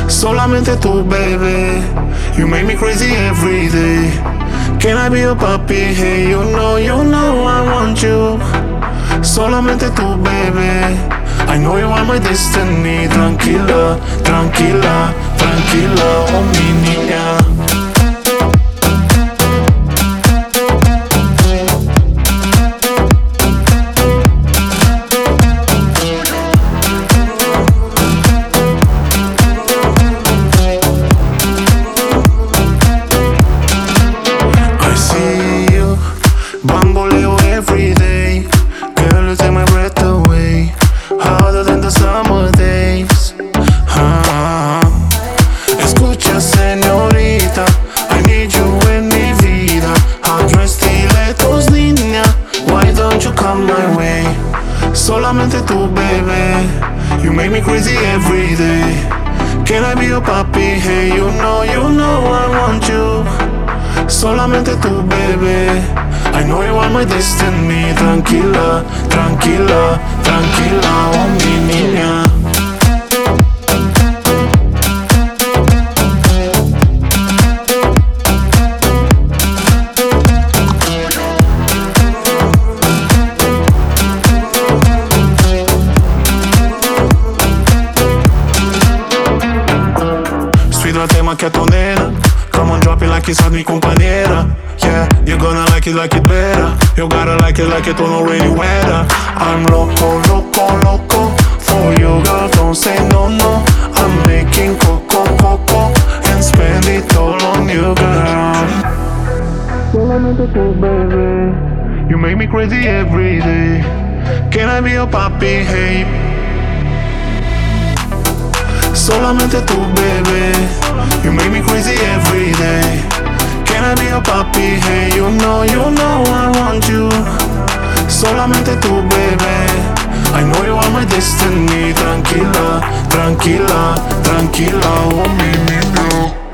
Solamente tú, baby. You make me crazy every day. Can I be your papi? Hey, you know I want you. Solamente tú, baby. I know you are my destiny. Tranquila, tranquila, tranquila, oh mi niña. Bamboleo every day. Girl, you take my breath away. Harder than the summer days. Escucha, señorita, I need you in mi vida. Hot stilettos, niña. Why don't you come my way? Solamente tú, baby. You make me crazy every day. Can I be your papi? Hey, you know I want you. Solamente tú, baby. I know you are my destiny. Tranquila, tranquila, tranquila, oh mi niña. Sfidate maquiatonera. Come on, drop it like it's hot, mi compañera. Yeah, you're gonna like it better. You gotta like it on already weather. I'm loco, loco, loco for you, girl, don't say no, no. I'm making coco, coco and spend it all on you, girl. Solamente tú, baby. You make me crazy every day. Can I be your papi, hey? Solamente tú, baby. You make me crazy every day. Can I be your papi? Hey, you know I want you. Solamente tú, baby. I know you are my destiny. Tranquila, tranquila, tranquila, oh mi niño.